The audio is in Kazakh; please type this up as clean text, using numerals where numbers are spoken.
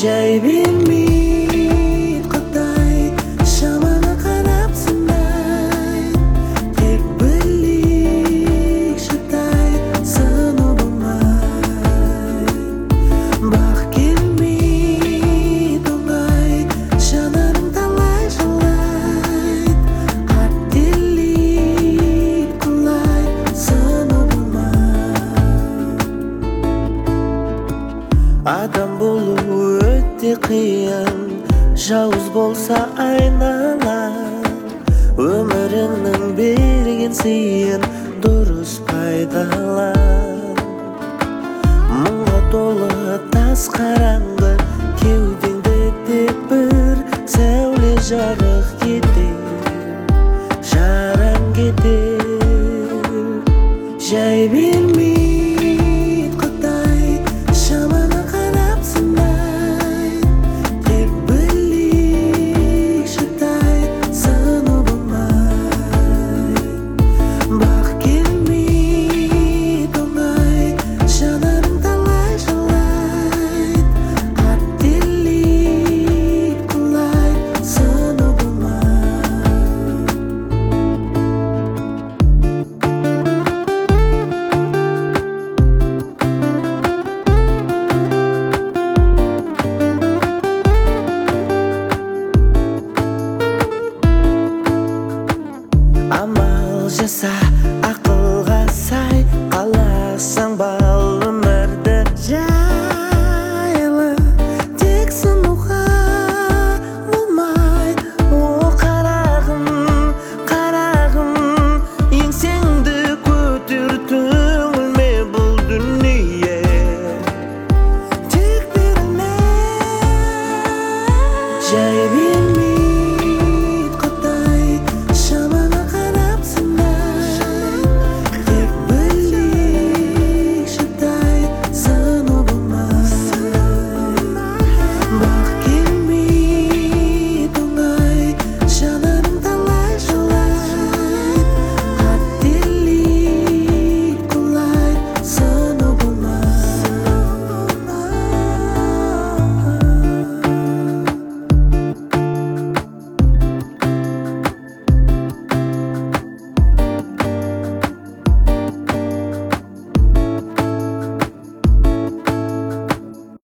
Жай бермей Құдай шамаңа қарап сынай, тек білейік шыдай сыну болмай. Бақ келмей оңай, жанарың талай жылайды, қателік құлай сыну болмай. Адам болу өте қиын, жауыз болса айналаң. Өміріңнің берген сыйын дұрыс пайдалан. Мұңға толы тас қараңғы, кеудеңді тек бір сәуле жарық етер, жараң кетер. Жай бермей Құдай шамаңа қарап сынай, тек білейік шыдай сыну болмай. Бақ келмей оңай, жанарың талай жылайды, қателік құлай сыну болмай. Амал жаса ақылға сай, қаласаң бал өмірді жайлы, тек сынуға болмай. О қарағым, қарағым, еңсеңді көтер, түңілме бұл дүние тек берілме. Жай